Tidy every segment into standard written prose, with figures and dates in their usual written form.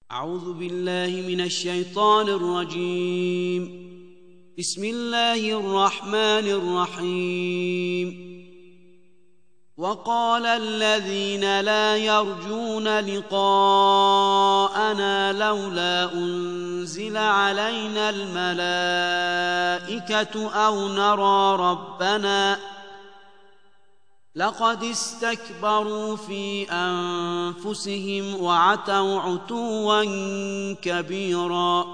أعوذ بالله من الشيطان الرجيم. بسم الله الرحمن الرحيم. وقال الذين لا يرجون لقاءنا لولا أنزل علينا الملائكة أو نرى ربنا لقد استكبروا في أنفسهم وعتوا عتوا كبيرا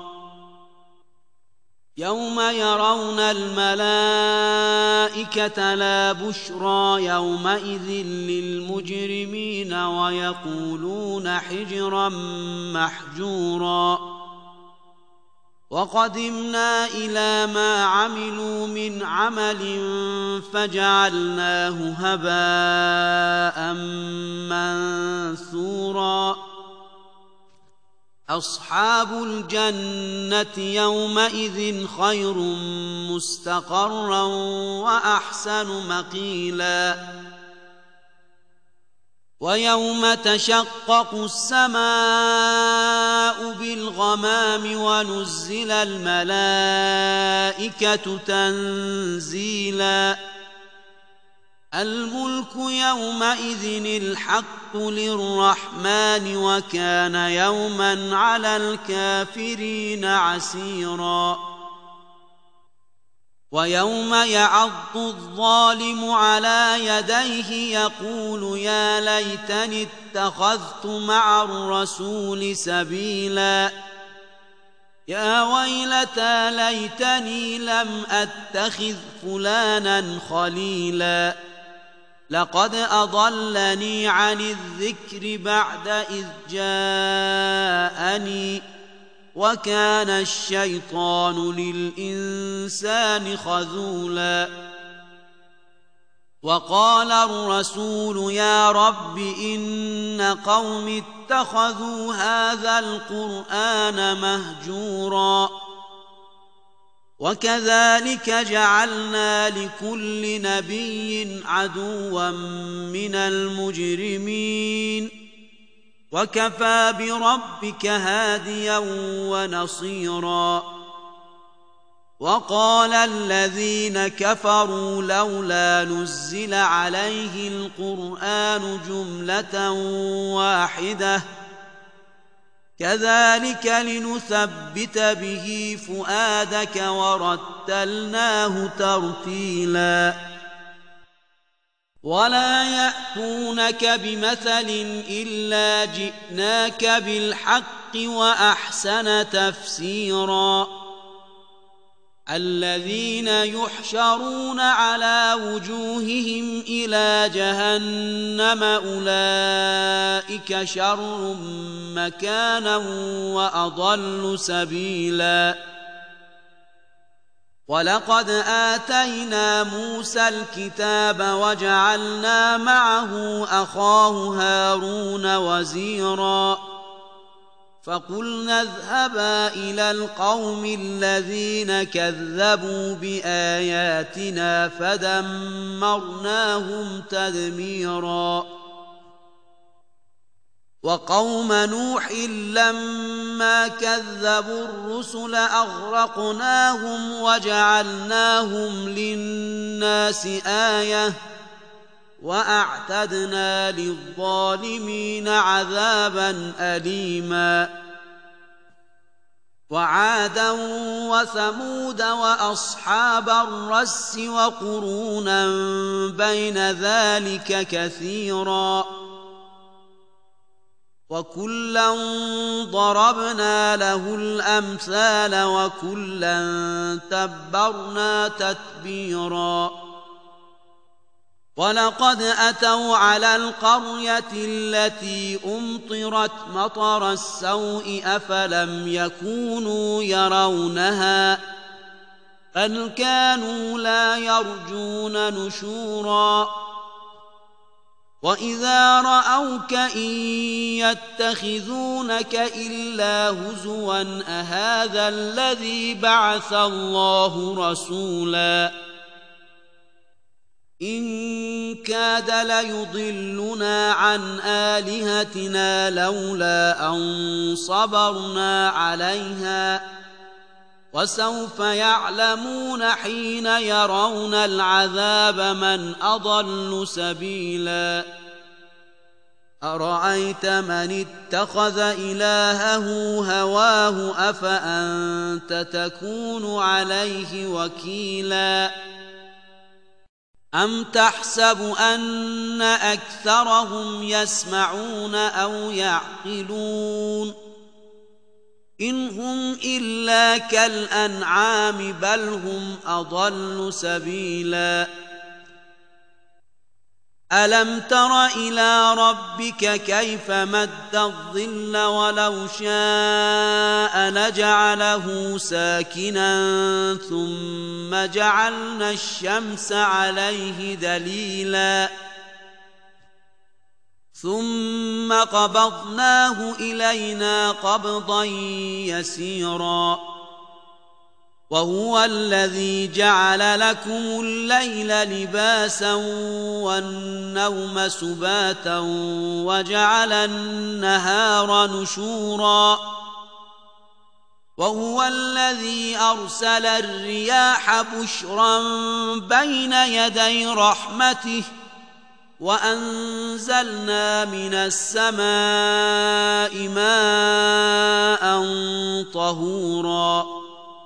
يوم يرون الملائكة لا بشرى يومئذ للمجرمين ويقولون حجرا محجورا وقدمنا إلى ما عملوا من عمل فجعلناه هباء منثورا أصحاب الجنة يومئذ خير مستقرا وأحسن مقيلا ويوم تشقق السماء بالغمام ونزل الملائكة تنزيلا الملك يومئذ الحق للرحمن وكان يوما على الكافرين عسيرا ويوم يعض الظالم على يديه يقول يا ليتني اتخذت مع الرسول سبيلا يا ويلتى ليتني لم أتخذ فلانا خليلا لقد أضلني عن الذكر بعد إذ جاءني وكان الشيطان للإنسان خذولا وقال الرسول يا رب إن قوم اتخذوا هذا القرآن مهجورا وكذلك جعلنا لكل نبي عدوا من المجرمين وكفى بربك هاديا ونصيرا وقال الذين كفروا لولا نزل عليه القرآن جملة واحدة كذلك لنثبت به فؤادك ورتلناه ترتيلا ولا يأتونك بمثل إلا جئناك بالحق وأحسن تفسيرا الذين يحشرون على وجوههم إلى جهنم أولئك شر مكانا وأضل سبيلا ولقد آتينا موسى الكتاب وجعلنا معه أخاه هارون وزيرا فقلنا اذهبا إلى القوم الذين كذبوا بآياتنا فدمرناهم تدميرا وقوم نوح لما كذبوا الرسل أغرقناهم وجعلناهم للناس آية وأعتدنا للظالمين عذابا أليما وعادا وثمود وأصحاب الرس وقرونا بين ذلك كثيرا وكلا ضربنا له الأمثال وكلا تبرنا تتبيرا ولقد أتوا على القرية التي أمطرت مطر السوء أفلم يكونوا يرونها بل كانوا لا يرجون نشورا وإذا رأوك إن يتخذونك إلا هزوا أهذا الذي بعث الله رسولا إن كاد ليضلنا عن آلهتنا لولا أن صبرنا عليها وسوف يعلمون حين يرون العذاب من أضل سبيلا أرأيت من اتخذ إلهه هواه أفأنت تكون عليه وكيلا أم تحسب أن أكثرهم يسمعون أو يعقلون إن هم إلا كالأنعام بل هم أضل سبيلا ألم تر إلى ربك كيف مد الظل ولو شاء لجعله ساكنا ثم جعلنا الشمس عليه دليلا ثم قبضناه إلينا قبضا يسيرا وهو الذي جعل لكم الليل لباسا والنوم سباتا وجعل النهار نشورا وهو الذي أرسل الرياح بشرا بين يدي رحمته وأنزلنا من السماء ماء طهورا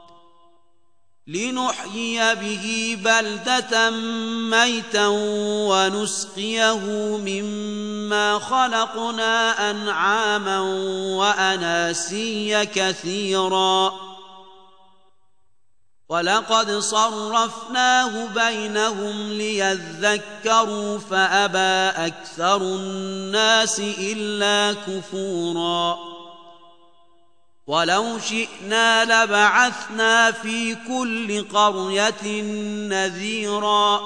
لنحيي به بلدة ميتا ونسقيه مما خلقنا أنعاما وأناسيا كثيرا ولقد صرفناه بينهم ليذكروا فأبى أكثر الناس إلا كفورا ولو شئنا لبعثنا في كل قرية نذيرا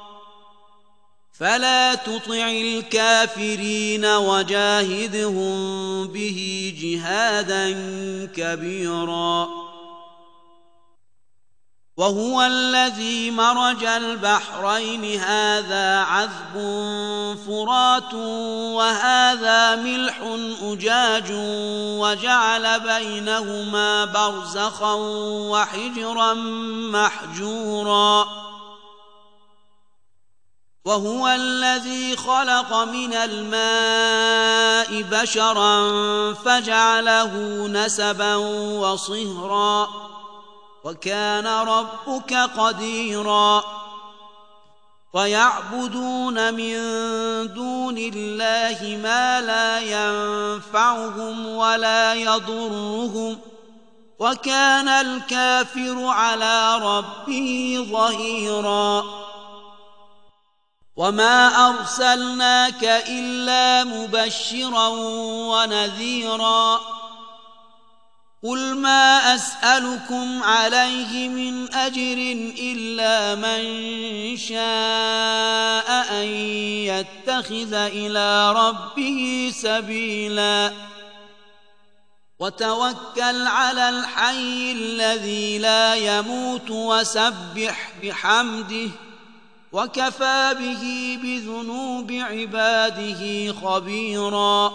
فلا تطع الكافرين وجاهدهم به جهادا كبيرا وهو الذي مرج البحرين هذا عذب فرات وهذا ملح أجاج وجعل بينهما برزخا وحجرا محجورا وهو الذي خلق من الماء بشرا فجعله نسبا وصهرا وكان ربك قديرا ويعبدون من دون الله ما لا ينفعهم ولا يضرهم وكان الكافر على ربه ظهيرا وما أرسلناك إلا مبشرا ونذيرا قل ما أسألكم عليه من أجر إلا من شاء أن يتخذ إلى ربه سبيلا وتوكل على الحي الذي لا يموت وسبح بحمده وكفى به بذنوب عباده خبيرا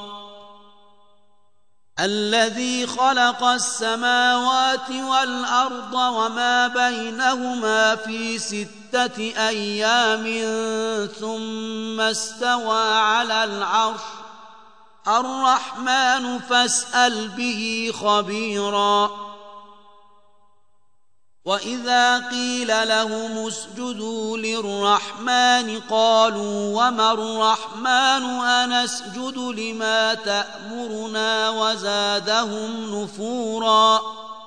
الذي خلق السماوات والأرض وما بينهما في 6 أيام ثم استوى على العرش الرحمن فاسأل به خبيرا وإذا قيل لهم اسجدوا للرحمن قالوا وما الرحمن أنسجد لما تأمرنا وزادهم نفورا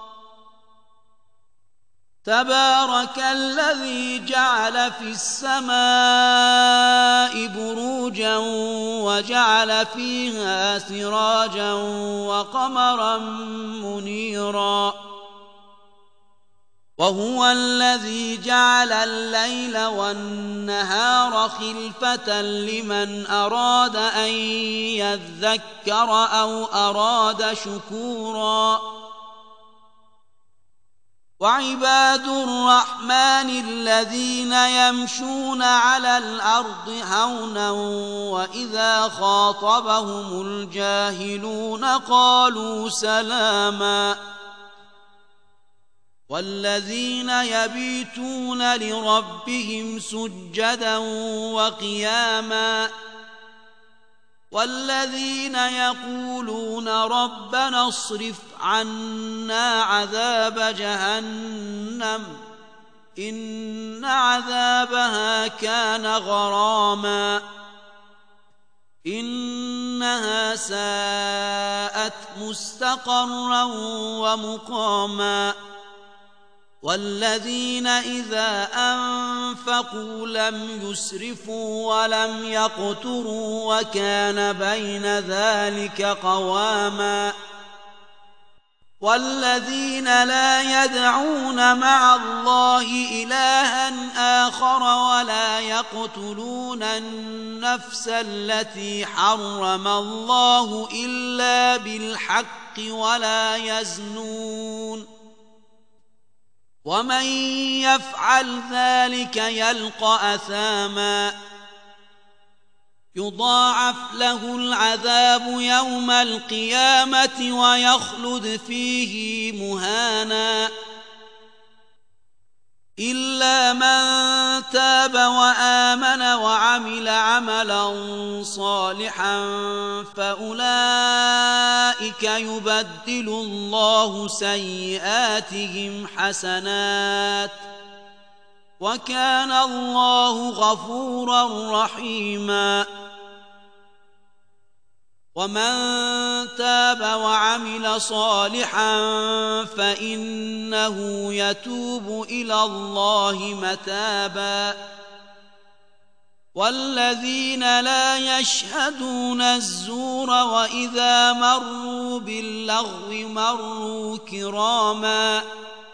تبارك الذي جعل في السماء بروجا وجعل فيها سراجا وقمرا منيرا وهو الذي جعل الليل والنهار خلفة لمن أراد أن يذكر أو أراد شكورا وعباد الرحمن الذين يمشون على الأرض هونا وإذا خاطبهم الجاهلون قالوا سلاما والذين يبيتون لربهم سجدا وقياما والذين يقولون ربنا اصرف عنا عذاب جهنم إن عذابها كان غراما إنها ساءت مستقرا ومقاما والذين إذا أنفقوا لم يسرفوا ولم يقتروا وكان بين ذلك قواما والذين لا يدعون مع الله إلها آخر ولا يقتلون النفس التي حرم الله إلا بالحق ولا يزنون ومن يفعل ذلك يلقى أثاما يضاعف له العذاب يوم القيامة ويخلد فيه مهانا إلا من تاب وآمن وعمل عملا صالحا فأولئك يبدل الله سيئاتهم حسنات وكان الله غفورا رحيما ومن تاب وعمل صالحا فإنه يتوب إلى الله متابا والذين لا يشهدون الزور وإذا مروا باللغو مروا كراما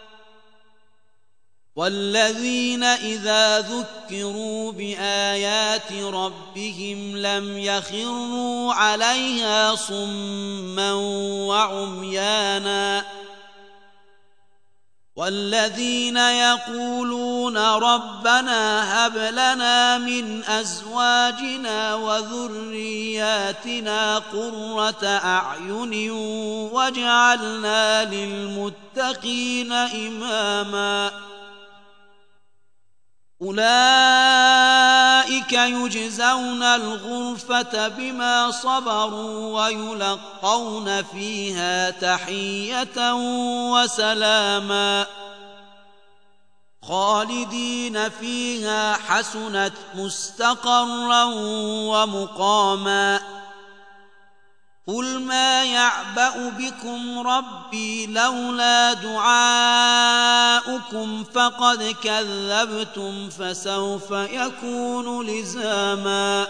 والذين إذا ذكروا بآيات ربهم لم يخروا عليها صما وعميانا والذين يقولون ربنا هب لنا من أزواجنا وذرياتنا قرة أعين واجعلنا للمتقين إماما أولئك يجزون الغرفة بما صبروا ويلقون فيها تحية وسلاما خالدين فيها حسنت مستقرا ومقاما قل ما يعبأ بكم ربي لولا دعاؤكم فقد كذبتم فسوف يكون لزاما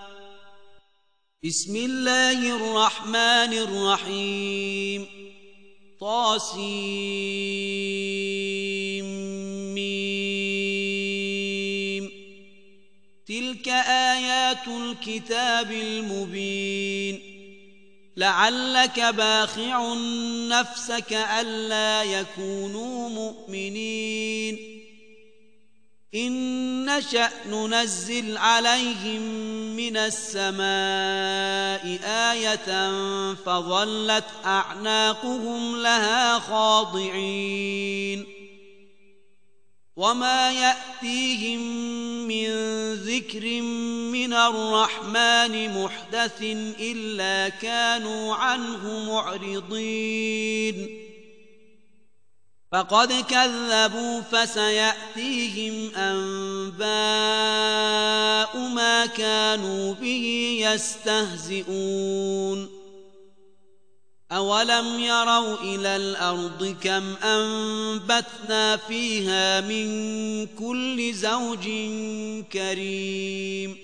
بسم الله الرحمن الرحيم طاسيم تلك آيات الكتاب المبين لعلك باخع نفسك ألا يكونوا مؤمنين إن نشأ ننزل عليهم من السماء آية فظلت أعناقهم لها خاضعين وما يأتيهم من ذكر من الرحمن محدث إلا كانوا عنه معرضين فقد كذبوا فسيأتيهم أنباء ما كانوا به يستهزئون أولم يروا إلى الأرض كم أنبتنا فيها من كل زوج كريم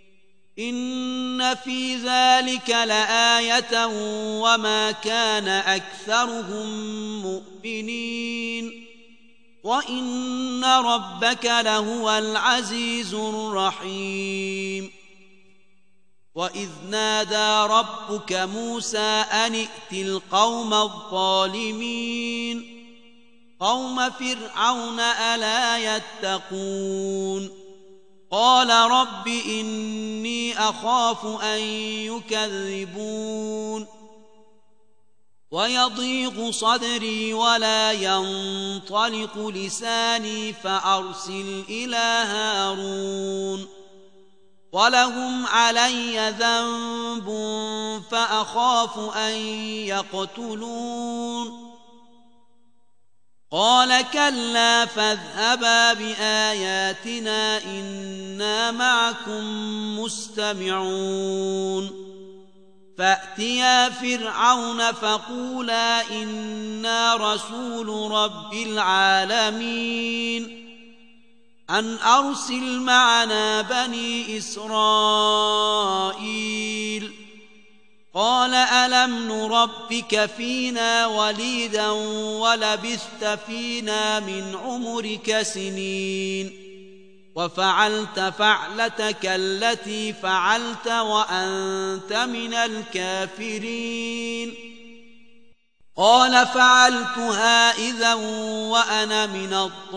إن في ذلك لآية وما كان أكثرهم مؤمنين وإن ربك لهو العزيز الرحيم وإذ نادى ربك موسى أن ائت القوم الظالمين قوم فرعون ألا يتقون قال رب إني أخاف أن يكذبون ويضيق صدري ولا ينطلق لساني فأرسل إلى هارون ولهم علي ذنب فأخاف أن يقتلون قال كلا فاذهبا بآياتنا إنا معكم مستمعون فأتيا فرعون فقولا إنا رسول رب العالمين أن أرسل معنا بني إسرائيل قال ألم نربك فينا وليدا ولبثت فينا من عمرك سنين وفعلت فعلتك التي فعلت وأنت من الكافرين قال فعلتها إذا وأنا من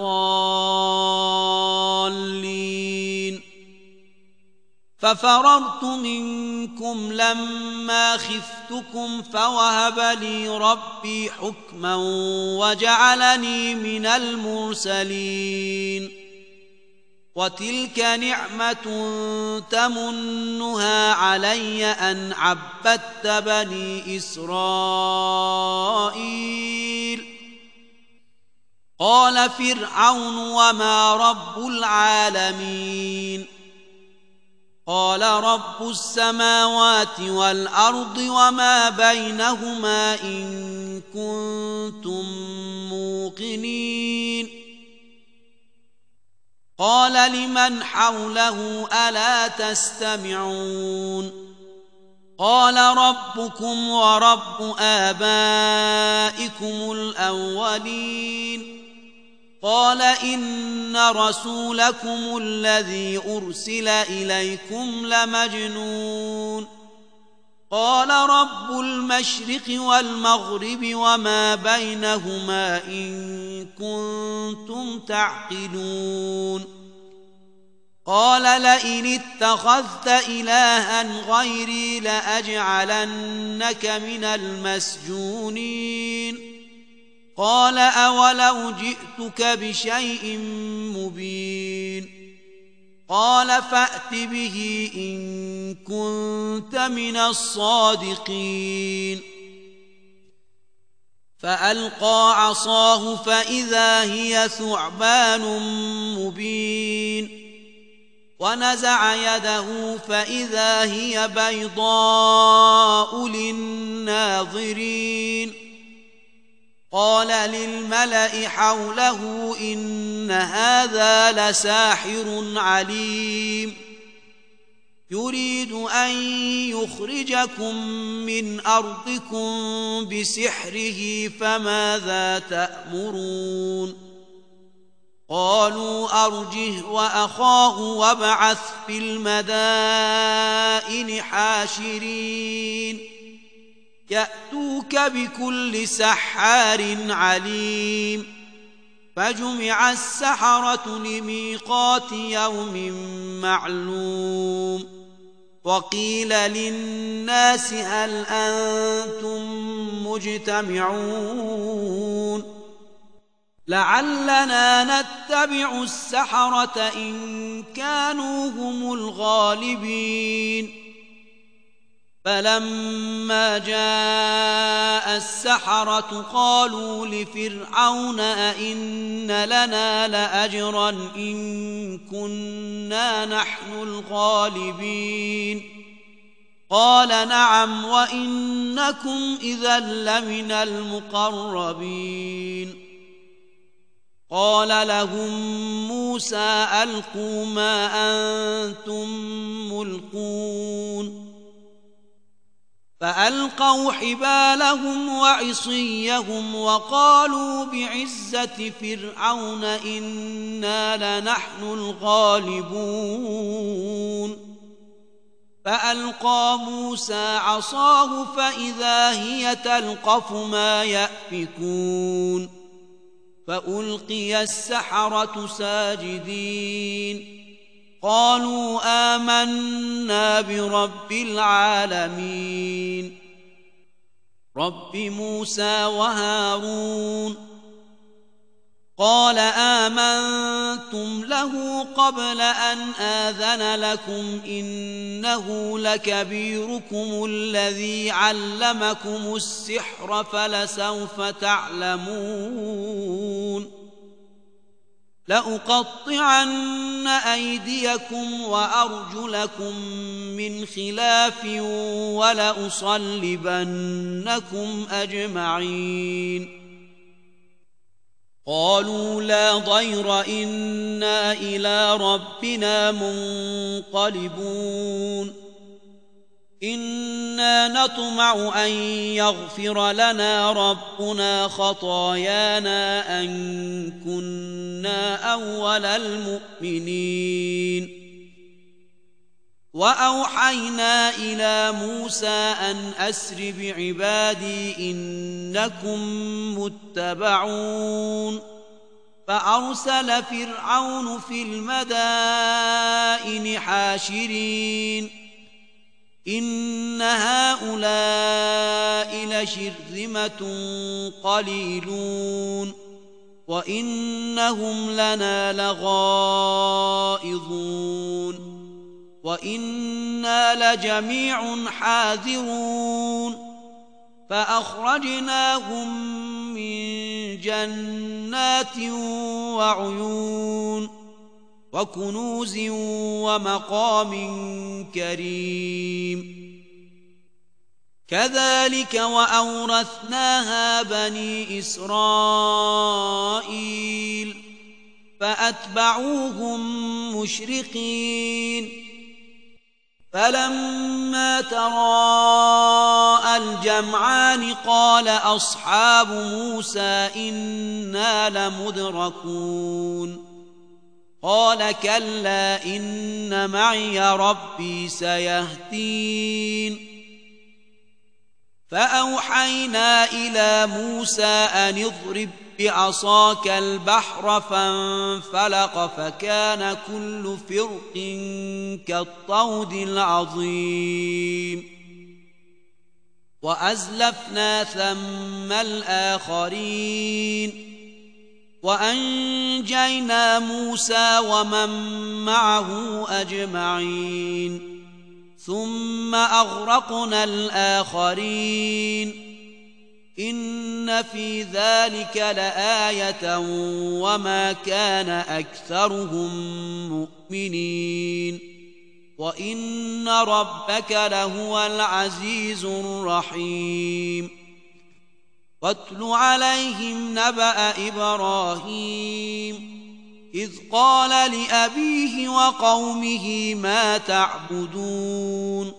الضالين ففررت منكم لما خفتكم فوهب لي ربي حكما وجعلني من المرسلين وتلك نعمة تمنها علي أن عبدت بني إسرائيل قال فرعون وما رب العالمين قال رب السماوات والأرض وما بينهما إن كنتم موقنين قال لمن حوله ألا تستمعون قال ربكم ورب آبائكم الأولين قال إن رسولكم الذي أرسل إليكم لمجنون قال رب المشرق والمغرب وما بينهما إن كنتم تعقلون قال لئن اتخذت إلها غيري لأجعلنك من المسجونين قال أولو جئتك بشيء مبين قال فأت به إن كنت من الصادقين فألقى عصاه فإذا هي ثعبان مبين ونزع يده فإذا هي بيضاء للناظرين قال للملأ حوله إن هذا لساحر عليم يريد أن يخرجكم من أرضكم بسحره فماذا تأمرون قالوا أرجه وأخاه وابعث في المدائن حاشرين يأتوك بكل سحار عليم فجمع السحرة لميقات يوم معلوم وقيل للناس هل أنتم مجتمعون لعلنا نتبع السحرة إن كانوا هم الغالبين فلما جاء السحرة قالوا لفرعون أئن لنا لأجرا إن كنا نحن الغالبين قال نعم وإنكم إذا لمن المقربين قال لهم موسى ألقوا ما أنتم ملقون فألقوا حبالهم وعصيهم وقالوا بعزة فرعون إنا لنحن الغالبون فألقى موسى عصاه فإذا هي تلقف ما يأفكون فألقي السحرة ساجدين قالوا آمنا برب العالمين رب موسى وهارون قال آمنتم له قبل أن آذن لكم إنه لكبيركم الذي علمكم السحر فلسوف تعلمون لأقطعن أيديكم وأرجلكم من خلاف ولأصلبنكم أجمعين قالوا لا ضير إنا إلى ربنا منقلبون إنا نطمع أن يغفر لنا ربنا خطايانا أن كنا أول المؤمنين وأوحينا إلى موسى أن أسر بعبادي إنكم متبعون فأرسل فرعون في المدائن حاشرين إن هؤلاء لشرذمة قليلون وإنهم لنا لغائظون وإنا لجميع حاذرون فأخرجناهم من جنات وعيون وكنوز ومقام كريم كذلك وأورثناها بني إسرائيل فأتبعوهم مشرقين فلما تراءى الجمعان قال أصحاب موسى إنا لمدركون قال كلا إن معي ربي سيهدين فأوحينا إلى موسى أن اضرب بعصاك البحر فانفلق فكان كل فرق كالطود العظيم وأزلفنا ثم الآخرين وأنجينا موسى ومن معه أجمعين ثم أغرقنا الآخرين إن في ذلك لآية وما كان أكثرهم مؤمنين وإن ربك لهو العزيز الرحيم واتل عليهم نبأ إبراهيم إذ قال لأبيه وقومه ما تعبدون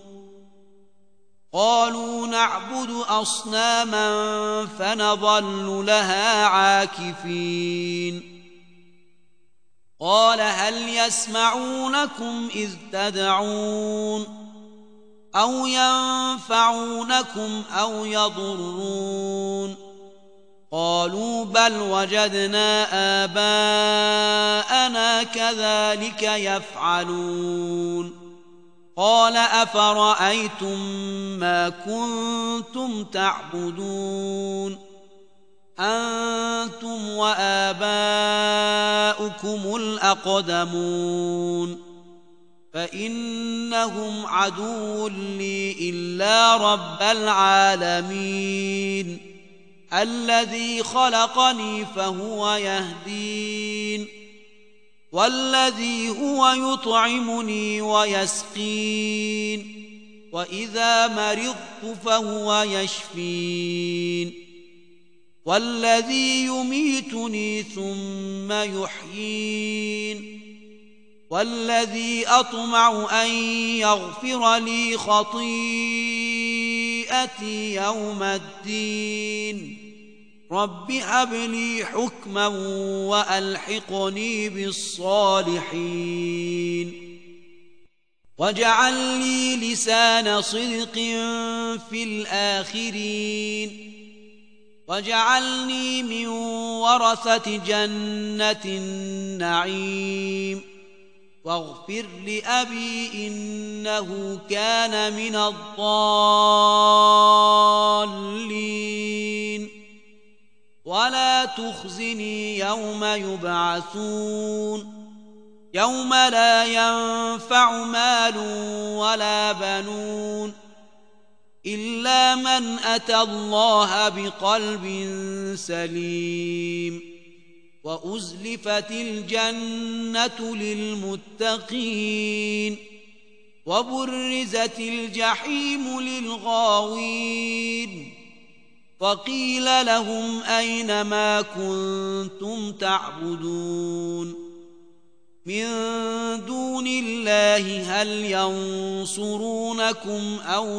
قالوا نعبد أصناما فنظل لها عاكفين قال هل يسمعونكم إذ تدعون أو ينفعونكم أو يضرون قالوا بل وجدنا آباءنا كذلك يفعلون قال أفرأيتم ما كنتم تعبدون أنتم وآباؤكم الأقدمون فإنهم عدو لي إلا رب العالمين الذي خلقني فهو يهدين والذي هو يطعمني ويسقين وإذا مرضت فهو يشفين والذي يميتني ثم يحيين والذي أطمع أن يغفر لي خطيئتي يوم الدين رب هب لي حكما وألحقني بالصالحين واجعل لي لسان صدق في الآخرين واجعلني من ورثة جنة النعيم واغفر لأبي إنه كان من الضالين ولا تخزني يوم يبعثون يوم لا ينفع مال ولا بنون إلا من أتى الله بقلب سليم وأزلفت الجنة للمتقين وبرزت الجحيم للغاوين وقيل لهم أين ما كنتم تعبدون من دون الله هل ينصرونكم أو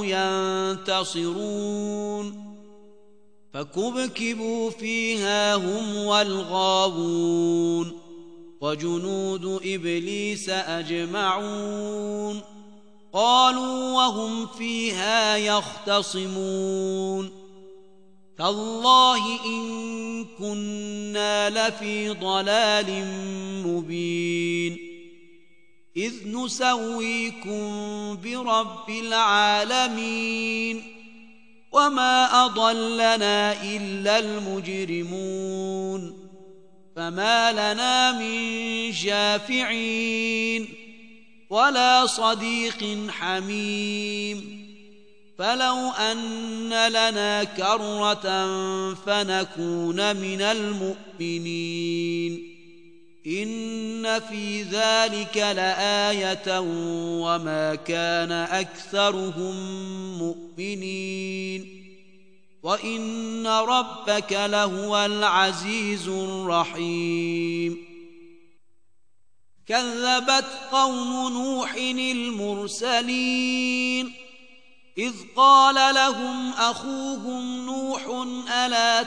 ينتصرون فكبكبوا فيها هم والغاوون وجنود إبليس أجمعون قالوا وهم فيها يختصمون تالله إن كنا لفي ضلال مبين إذ نسويكم برب العالمين وما أضلنا إلا المجرمون فما لنا من شافعين ولا صديق حميم فلو أن لنا كرة فنكون من المؤمنين إن في ذلك لآية وما كان أكثرهم مؤمنين وإن ربك لهو العزيز الرحيم كذبت قوم نوح المرسلين إذ قال لهم أخوهم نوح ألا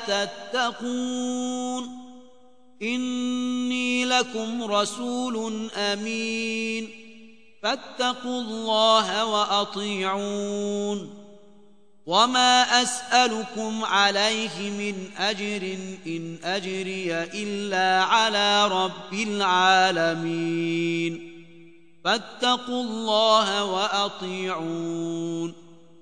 تتقون إني لكم رسول أمين فاتقوا الله وأطيعون وما أسألكم عليه من أجر إن أجري إلا على رب العالمين فاتقوا الله وأطيعون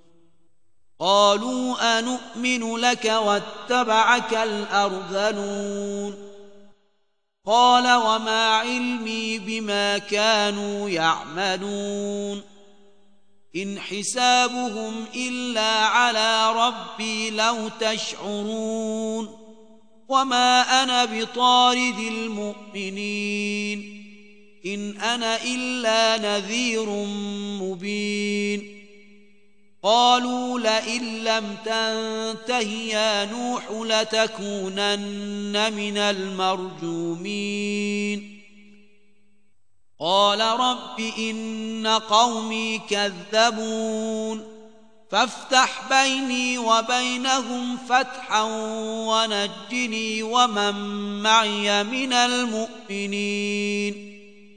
قالوا أنؤمن لك واتبعك الأرذلون قال وما علمي بما كانوا يعملون إن حسابهم إلا على ربي لو تشعرون وما أنا بطارد المؤمنين إن أنا إلا نذير مبين قالوا لئن لم تنته يا نوح لتكونن من المرجومين قال رب إن قومي كذبون فافتح بيني وبينهم فتحا ونجني ومن معي من المؤمنين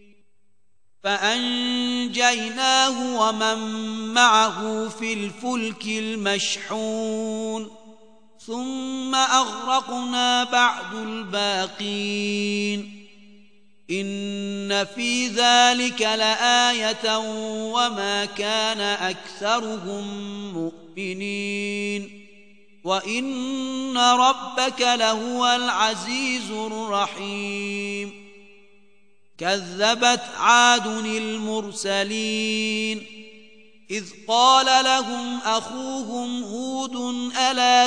فأنجيناه ومن معه في الفلك المشحون ثم أغرقنا بعد الباقين إن في ذلك لآية وما كان أكثرهم مؤمنين وإن ربك لهو العزيز الرحيم كذبت عاد المرسلين إذ قال لهم أخوهم هود ألا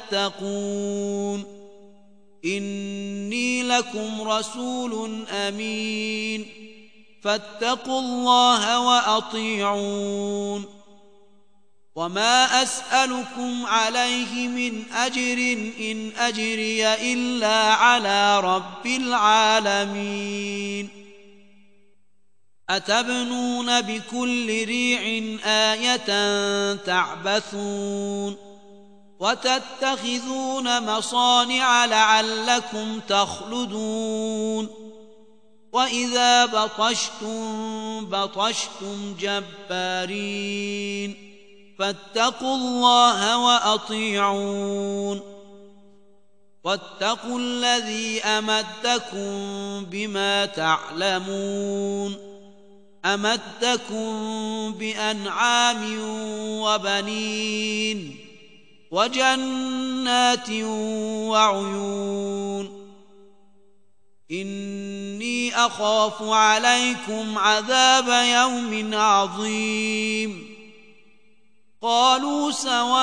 تتقون إني لكم رسول أمين فاتقوا الله وأطيعون وما أسألكم عليه من أجر إن أجري إلا على رب العالمين أتبنون بكل ريع آية تعبثون وتتخذون مصانع لعلكم تخلدون وإذا بطشتم بطشتم جبارين فاتقوا الله وأطيعون واتقوا الذي أمدكم بما تعلمون أمدكم بأنعام وبنين وجنات وعيون إني أخاف عليكم عذاب يوم عظيم قالوا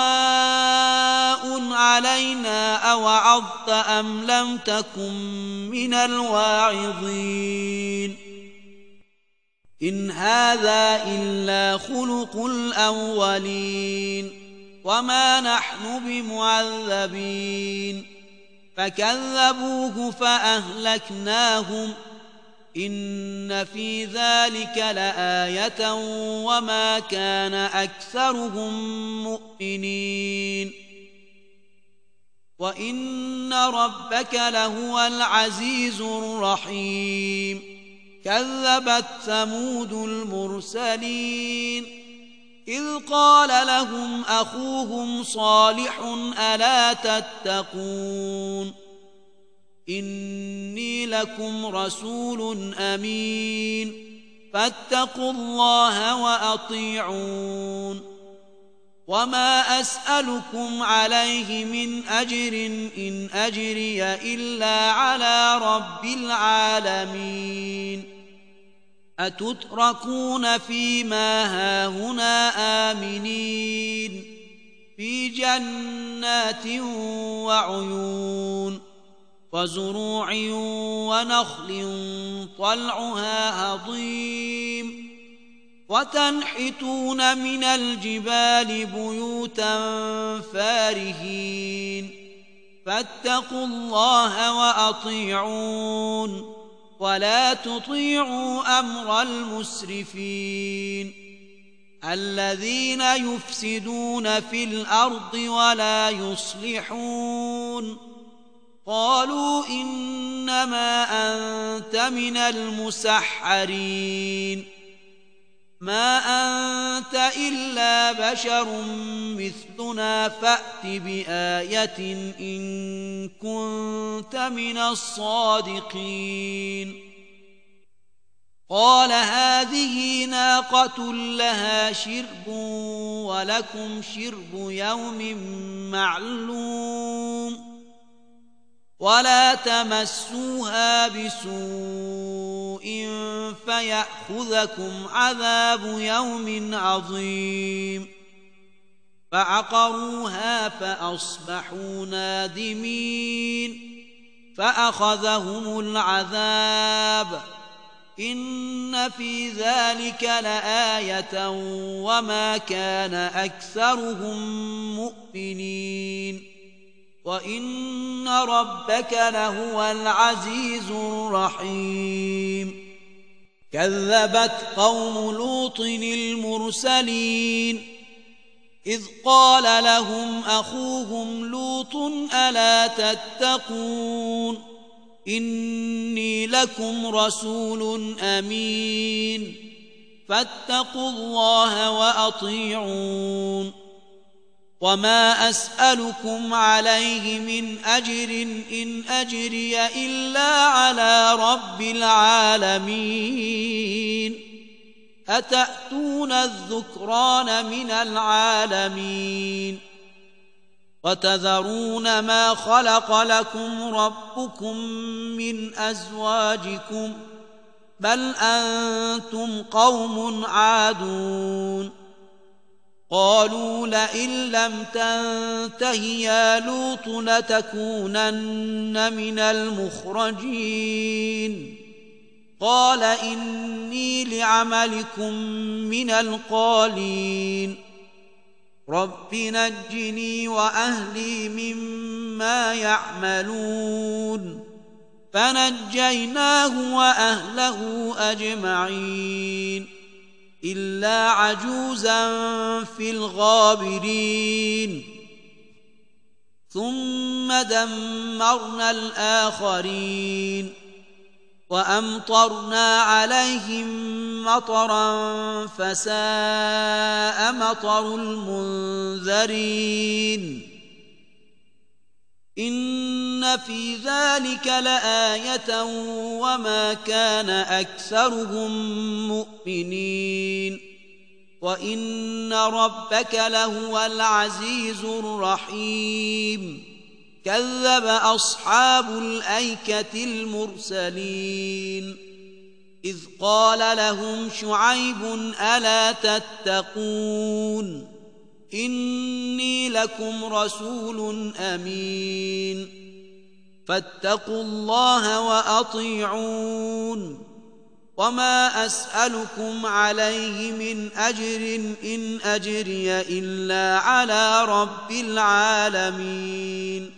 سواء علينا أوعظت أم لم تكن من الواعظين إن هذا إلا خلق الأولين وما نحن بمعذبين فكذبوه فأهلكناهم إن في ذلك لآية وما كان أكثرهم مؤمنين وإن ربك لهو العزيز الرحيم كذبت ثمود المرسلين إذ قال لهم أخوهم صالح ألا تتقون إني لكم رسول أمين فاتقوا الله وأطيعون وما أسألكم عليه من أجر إن أجري إلا على رب العالمين أتتركون فيما هاهنا آمنين في جنات وعيون وزروع ونخل طلعها هضيم وتنحتون من الجبال بيوتا فارهين فاتقوا الله وأطيعون ولا تطيعوا أمر المسرفين الذين يفسدون في الأرض ولا يصلحون قالوا إنما أنت من المسحرين ما أنت إلا بشر مثلنا فأت بآية إن كنت من الصادقين قال هذه ناقة لها شرب ولكم شرب يوم معلوم ولا تمسوها بسوء فيأخذكم عذاب يوم عظيم فعقروها فأصبحوا نادمين فأخذهم العذاب إن في ذلك لآية وما كان أكثرهم مؤمنين وإن ربك لهو العزيز الرحيم كذبت قوم لوط المرسلين إذ قال لهم أخوهم لوط ألا تتقون إني لكم رسول أمين فاتقوا الله وأطيعون وما أسألكم عليه من أجر إن أجري إلا على رب العالمين أتأتون الذكران من العالمين وتذرون ما خلق لكم ربكم من أزواجكم بل أنتم قوم عادون قالوا لئن لم تنته يا لوط لتكونن من المخرجين قال إني لعملكم من القالين رب نجني وأهلي مما يعملون فنجيناه وأهله أجمعين إلا عجوزا في الغابرين ثم دمرنا الآخرين وأمطرنا عليهم مطرا فساء مطر المنذرين إن إن في ذلك لآية وما كان أكثرهم مؤمنين وإن ربك لهو العزيز الرحيم كذب أصحاب الأيكة المرسلين إذ قال لهم شعيب ألا تتقون إني لكم رسول أمين فاتقوا الله وأطيعون وما أسألكم عليه من أجر إن أجري إلا على رب العالمين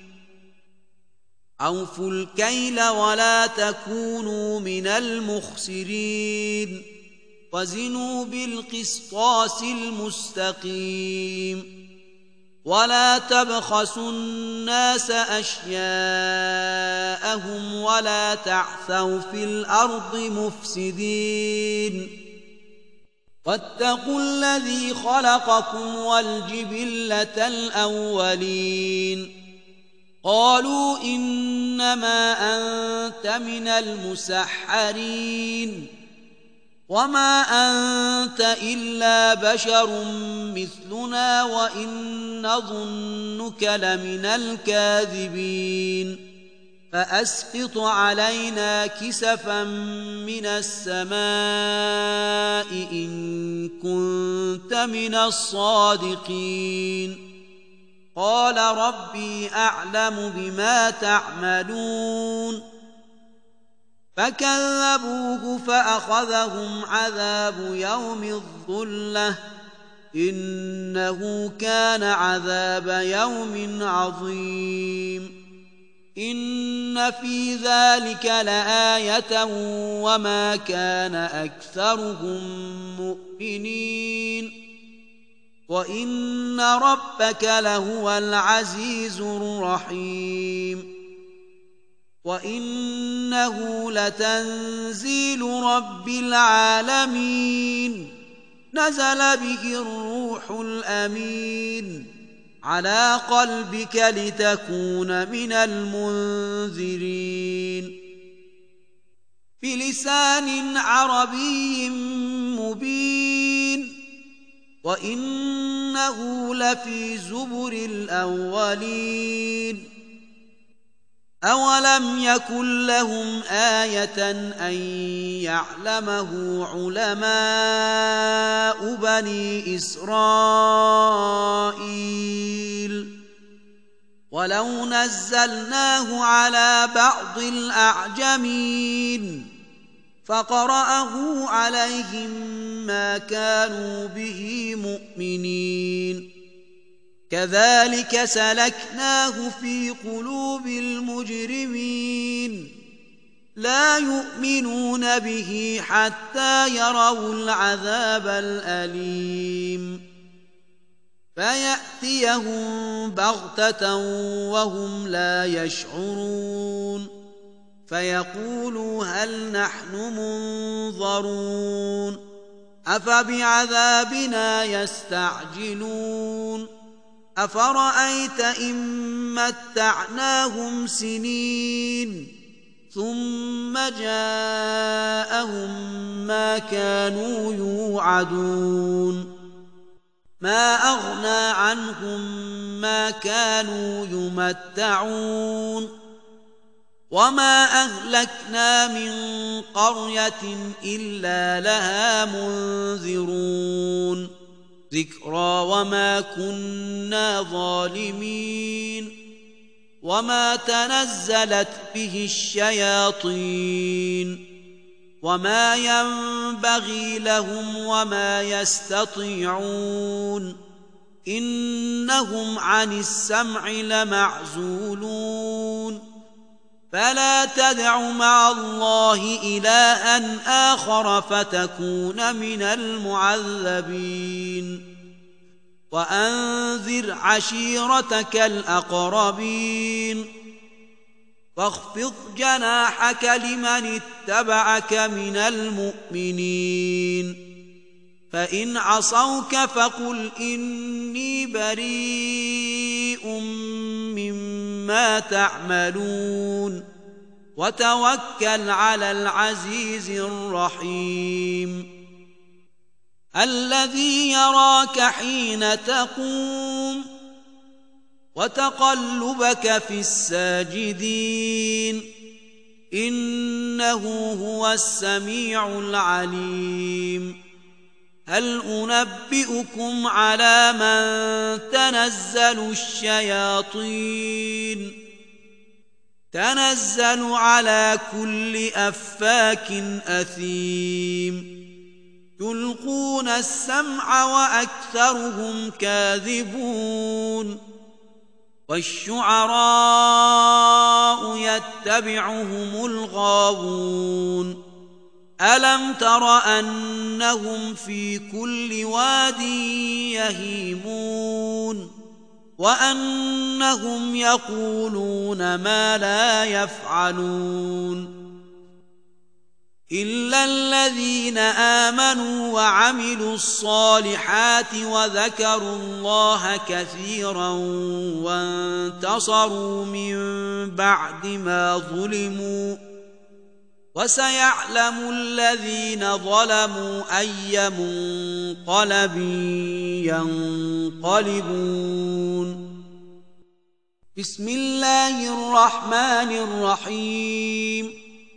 أوفوا الكيل ولا تكونوا من المخسرين وزنوا بالقسطاس المستقيم ولا تبخسوا الناس أشياءهم ولا تعثوا في الأرض مفسدين واتقوا الذي خلقكم والجبلة الأولين قالوا إنما أنت من المسحرين وما أنت إلا بشر مثلنا وإن نظنك لمن الكاذبين فأسقط علينا كسفا من السماء إن كنت من الصادقين قال ربي أعلم بما تعملون فكذبوه فأخذهم عذاب يوم الظلة إنه كان عذاب يوم عظيم إن في ذلك لآية وما كان أكثرهم مؤمنين وإن ربك لهو العزيز الرحيم وإنه لتنزيل رب العالمين نزل به الروح الأمين على قلبك لتكون من المنذرين بلسان عربي مبين وإنه لفي زبر الأولين أولم يكن لهم آية أن يعلمه علماء بني إسرائيل ولو نزلناه على بعض الأعجمين فقرأه عليهم ما كانوا به مؤمنين كذلك سلكناه في قلوب المجرمين لا يؤمنون به حتى يروا العذاب الأليم فيأتيهم بغتة وهم لا يشعرون فيقولوا هل نحن منظرون أفبعذابنا يستعجلون أفرأيت إن متعناهم سنين ثم جاءهم ما كانوا يوعدون ما أغنى عنهم ما كانوا يمتعون وما أهلكنا من قرية إلا لها منذرون ذكرى وما كنا ظالمين وما تنزلت به الشياطين وما ينبغي لهم وما يستطيعون إنهم عن السمع لمعزولون فلا تدع مع الله إلها آخر فتكون من المعذبين وأنذر عشيرتك الأقربين واخفض جناحك لمن اتبعك من المؤمنين فإن عصوك فقل إني بريء مما ما تعملون وتوكل على العزيز الرحيم الذي يراك حين تقوم وتقلبك في الساجدين إنه هو السميع العليم هل أنبئكم على من تنزل الشياطين تنزل على كل أفاك أثيم يلقون السمع وأكثرهم كاذبون والشعراء يتبعهم الغاوون ألم تر أنهم في كل واد يهيمون وأنهم يقولون ما لا يفعلون إلا الذين آمنوا وعملوا الصالحات وذكروا الله كثيرا وانتصروا من بعد ما ظلموا وسيعلم الذين ظلموا أي منقلب ينقلبون بسم الله الرحمن الرحيم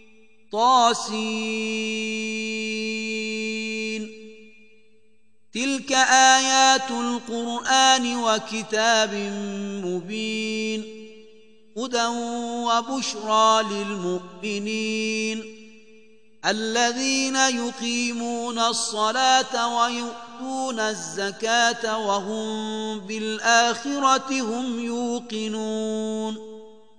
طاسين تلك آيات القرآن وكتاب مبين هدى وبشرى للمؤمنين الذين يقيمون الصلاة ويؤتون الزكاة وهم بالآخرة هم يوقنون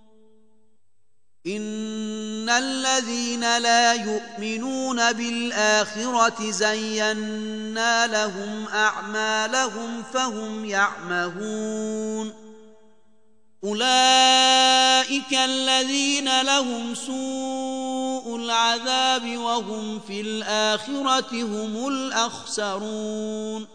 إن الذين لا يؤمنون بالآخرة زينا لهم أعمالهم فهم يعمهون أولئك الذين لهم سوء العذاب وهم في الآخرة هم الأخسرون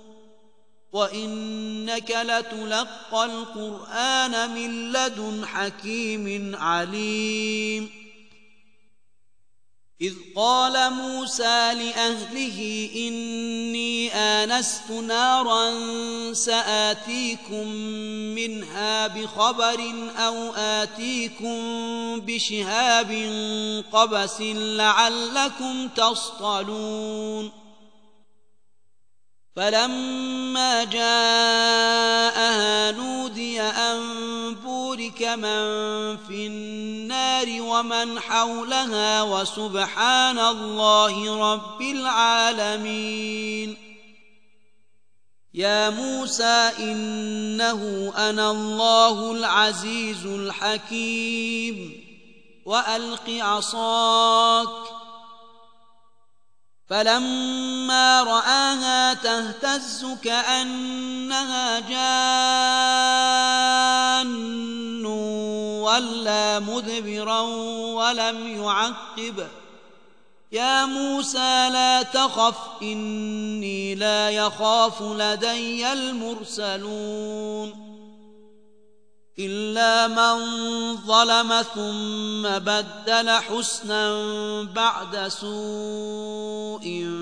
وإنك لتلقى القرآن من لدن حكيم عليم إذ قال موسى لأهله إني آنست نارا سآتيكم منها بخبر أو آتيكم بشهاب قبس لعلكم تصطلون فلما جاءها نودي أن بورك من في النار ومن حولها وسبحان الله رب العالمين يا موسى إنه أنا الله العزيز الحكيم وألق عصاك فلما رآها تهتز كأنها جان ولى مدبرا ولم يعقب يا موسى لا تخف إني لا يخاف لدي المرسلون إلا من ظلم ثم بدل حسنا بعد سوء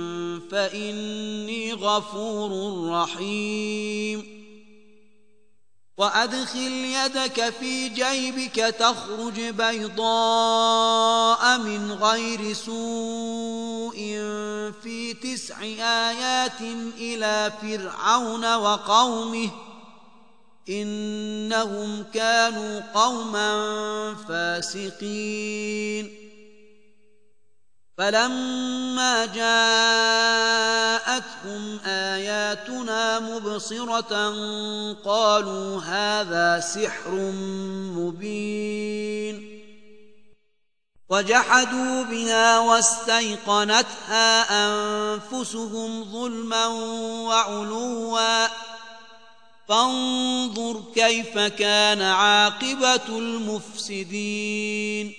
فإني غفور رحيم وأدخل يدك في جيبك تخرج بيضاء من غير سوء في 9 آيات إلى فرعون وقومه إنهم كانوا قوما فاسقين فلما جاءتهم آياتنا مبصرة قالوا هذا سحر مبين وجحدوا بها واستيقنتها أنفسهم ظلما وعلوا فانظر كيف كان عاقبة المفسدين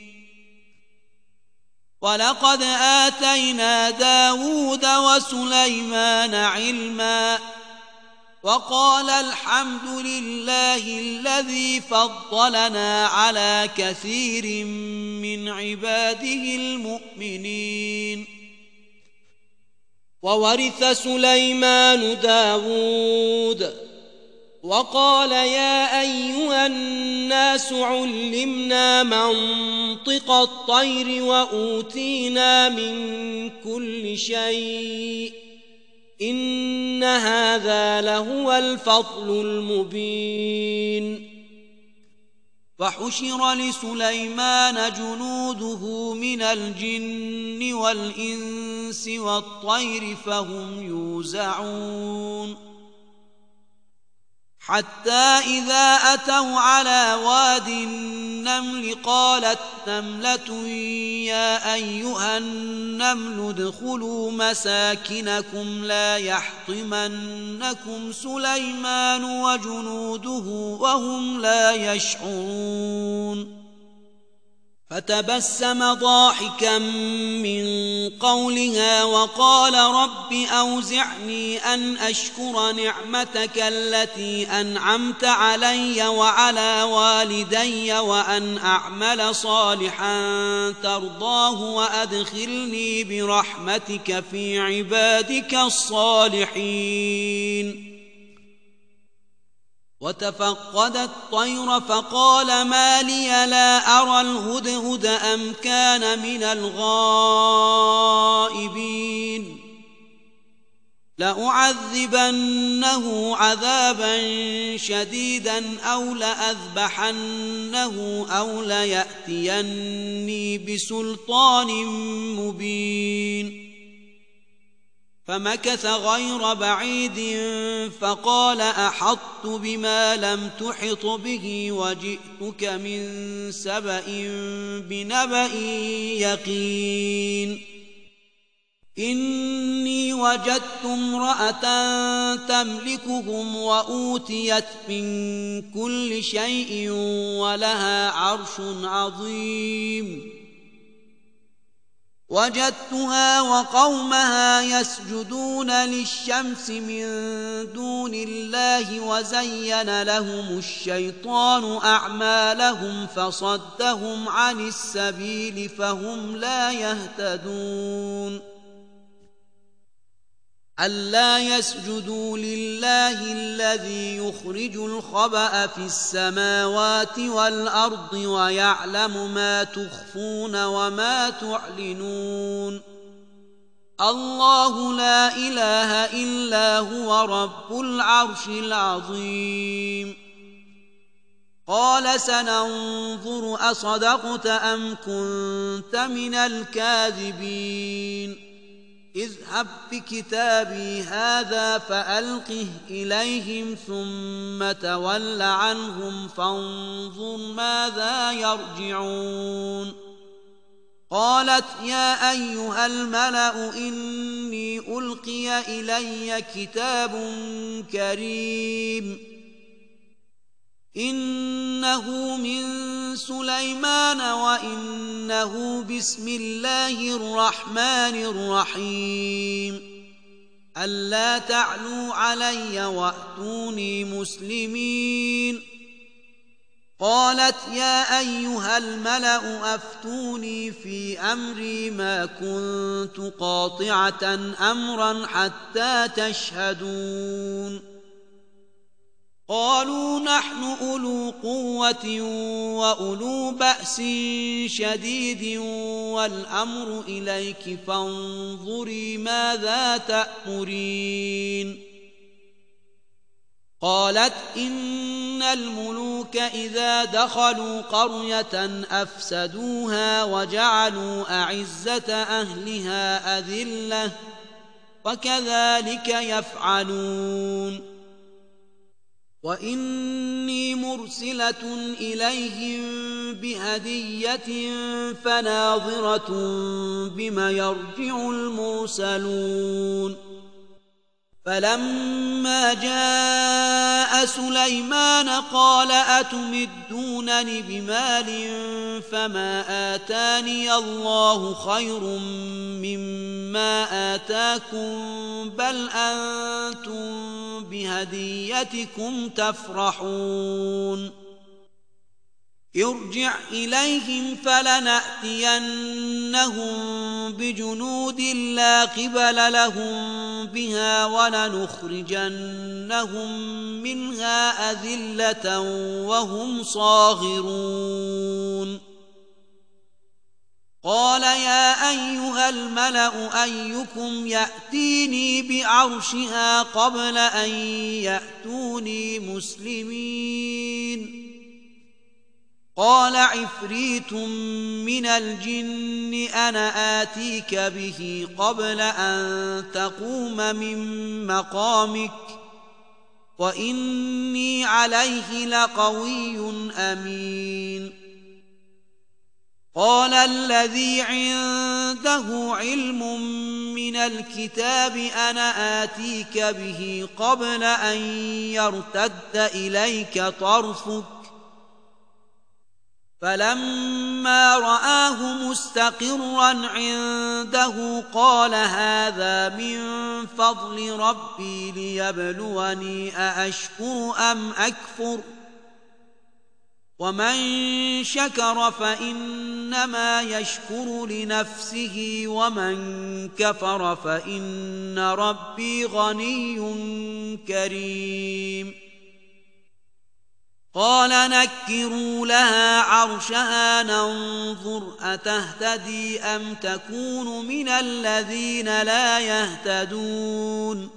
ولقد آتينا داود وسليمان علما وقال الحمد لله الذي فضلنا على كثير من عباده المؤمنين. وورث سليمان داود وقال يا أيها الناس علمنا منطق الطير وأوتينا من كل شيء إن هذا لهو الفضل المبين. فحشر لسليمان جنوده من الجن والإنس والطير فهم يوزعون حتى إذا أتوا على واد النمل قالت نملة يا أيها النمل ادخلوا مساكنكم لا يحطمنكم سليمان وجنوده وهم لا يشعرون. فتبسم ضاحكا من قولها وقال رب أوزعني أن أشكر نعمتك التي أنعمت علي وعلى والدي وأن أعمل صالحا ترضاه وأدخلني برحمتك في عبادك الصالحين. وتفقد الطير فقال ما لي لا أرى الهدهد أم كان من الغائبين لأعذبنه عذابا شديدا أو لأذبحنه أو ليأتيني بسلطان مبين. فمكث غير بعيد فقال أحطت بما لم تحط به وجئتك من سبأ بنبأ يقين. إني وجدت امرأة تملكهم وأوتيت من كل شيء ولها عرش عظيم. وجدتها وقومها يسجدون للشمس من دون الله وزين لهم الشيطان أعمالهم فصدهم عن السبيل فهم لا يهتدون. ألا يسجدوا لله الذي يخرج الخبأ في السماوات والأرض ويعلم ما تخفون وما تعلنون. الله لا إله إلا هو رب العرش العظيم. قال سننظر أصدقت أم كنت من الكاذبين. اذهب بكتابي هذا فألقه إليهم ثم تول عنهم فانظر ماذا يرجعون. قالت يا أيها الملأ إني ألقي إلي كتاب كريم إنه من سليمان وإنه بسم الله الرحمن الرحيم. ألا تعلوا علي وأتوني مسلمين. قالت يا أيها الملأ أفتوني في أمري ما كنت قاطعة أمرا حتى تشهدون. قالوا نحن أولو قوة وأولو بأس شديد والأمر إليك فانظري ماذا تأمرين. قالت إن الملوك إذا دخلوا قرية أفسدوها وجعلوا أعزة أهلها أذلة وكذلك يفعلون. وإني مرسلة إليهم بهدية فناظرة بما يرجع المرسلون. فلما جاء سليمان قال أتمدونني بمال فما آتاني الله خير مما آتاكم بل أنتم بهديتكم تفرحون ارجع إليهم فلنأتينهم بجنود لا قبل لهم بها ولنخرجنهم منها أذلة وهم صاغرون قال يا أيها الملأ أيكم يأتيني بعرشها قبل أن يأتوني مسلمين قال عفريت من الجن أنا آتيك به قبل أن تقوم من مقامك وإني عليه لقوي أمين قال الذي عنده علم من الكتاب أنا آتيك به قبل أن يرتد إليك طرفك فلما رآه مستقرا عنده قال هذا من فضل ربي ليبلوني أأشكر أم أكفر ومن شكر فإنما يشكر لنفسه ومن كفر فإن ربي غني كريم قال نكروا لها عرشها ننظر أتهتدي أم تكون من الذين لا يهتدون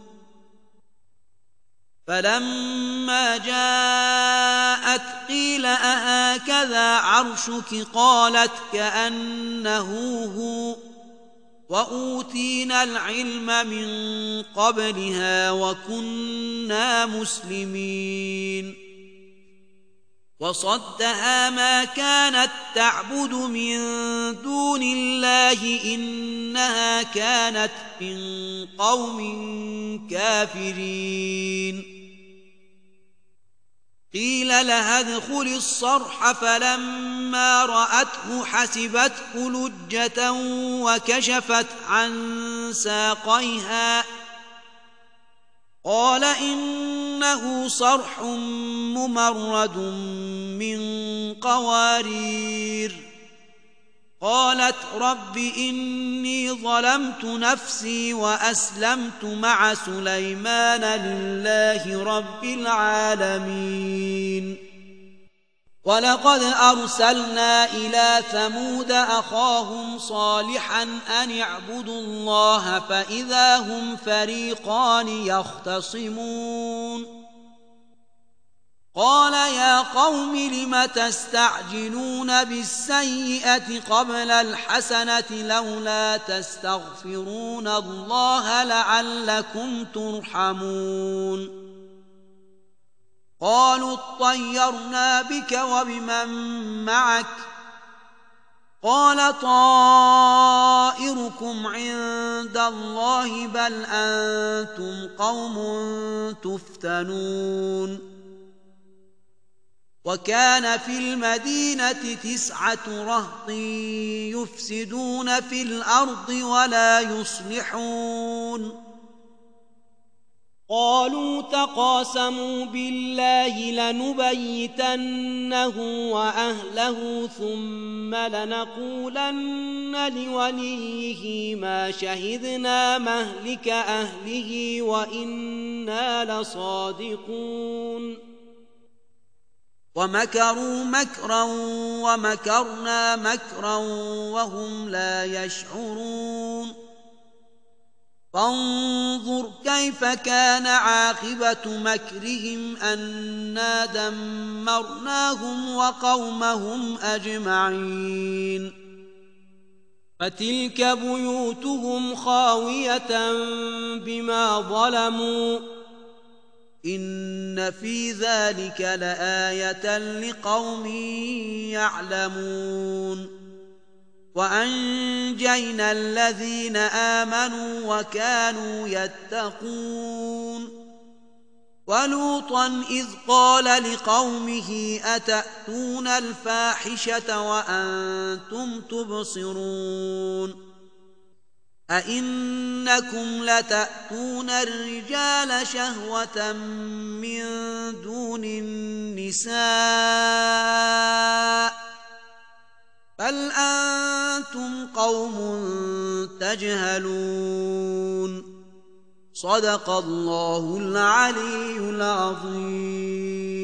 فلما جاءت قيل أهكذا عرشك قالت كأنه هو وأوتينا العلم من قبلها وكنا مسلمين وصدها ما كانت تعبد من دون الله إنها كانت من قوم كافرين قيل لها ادخل الصرح فلما رأته حسبته لجة وكشفت عن ساقيها قال إنه صرح ممرد من قوارير قالت رب إني ظلمت نفسي وأسلمت مع سليمان لله رب العالمين ولقد أرسلنا إلى ثمود أخاهم صالحا أن اعبدوا الله فإذا هم فريقان يختصمون قال يا قوم لم تستعجلون بالسيئة قبل الحسنة لولا تستغفرون الله لعلكم ترحمون قالوا اطيرنا بك وبمن معك قال طائركم عند الله بل أنتم قوم تفتنون وكان في المدينة 9 رهط يفسدون في الأرض ولا يصلحون قالوا تقاسموا بالله لنبيتنه وأهله ثم لنقولن لوليه ما شهدنا مهلك أهله وإنا لصادقون ومكروا مكرا ومكرنا مكرا وهم لا يشعرون فانظر كيف كان عاقبة مكرهم أنا دمرناهم وقومهم أجمعين فتلك بيوتهم خاوية بما ظلموا إن في ذلك لآية لقوم يعلمون وأنجينا الذين آمنوا وكانوا يتقون ولوطا إذ قال لقومه أتأتون الفاحشة وأنتم تبصرون أئنكم لتأتون الرجال شهوة من دون النساء بل أنتم قوم تجهلون صدق الله العلي العظيم.